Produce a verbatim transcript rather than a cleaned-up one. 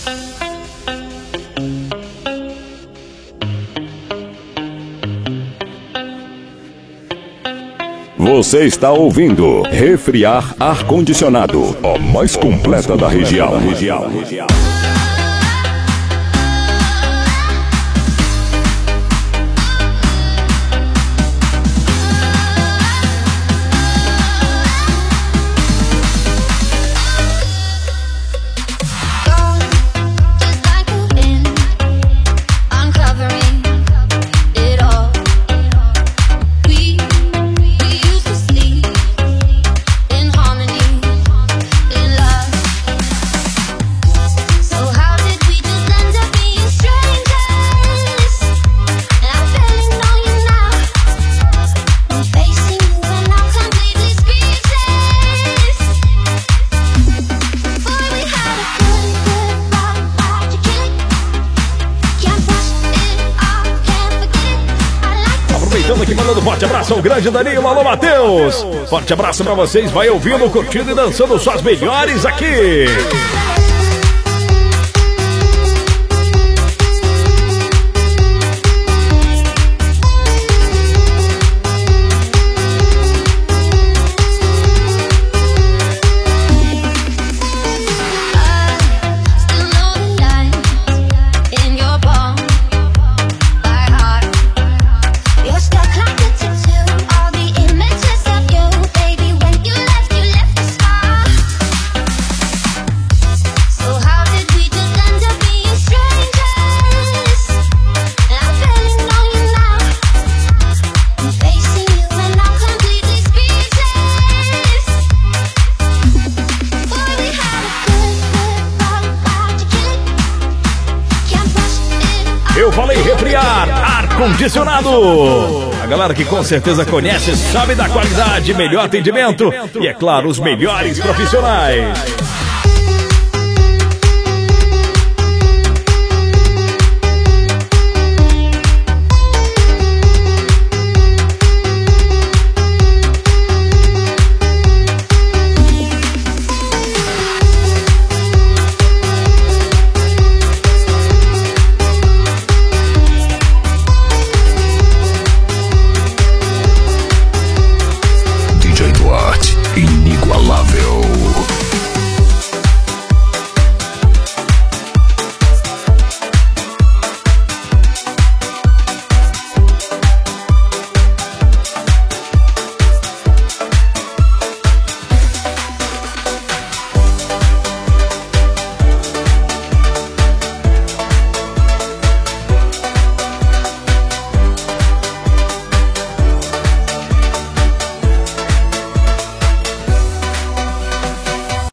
Você está ouvindo Refriar Ar-Condicionado, a mais completa da região. Aqui mandando forte abraço ao grande Danilo, alô Matheus. Forte abraço pra vocês, vai ouvindo, curtindo e dançando suas melhores aqui. Eu falei refriar, ar-condicionado. A galera que com certeza conhece, sabe da qualidade, melhor atendimento e, é claro, os melhores profissionais.